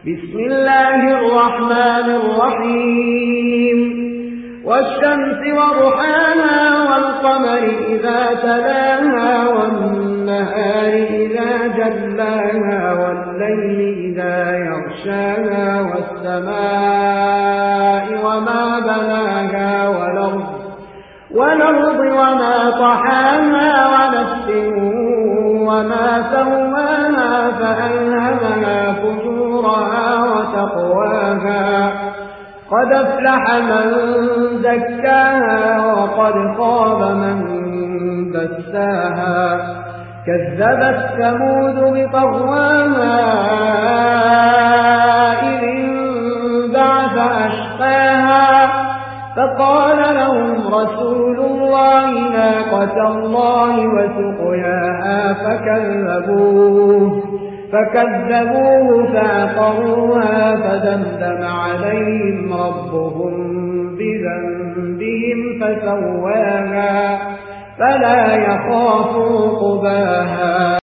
بسم الله الرحمن الرحيم والشمس وضحاها والقمر إذا تلاها والنهار إذا جلاها والليل إذا يغشاها والسماء وما بناها والأرض وما طحاها ونفس وما سواها فألهمها فجورها وتقواها قد أفلح من زكاها وقد خاب من دساها كذبت ثمود بطغواها إذ انبعث أشقاها فقال لهم رسول الله ناقة الله وسقياها فكذبوه فعقروها فدمدم عليهم ربهم بذنبهم فسواها فلا يخاف عقباها.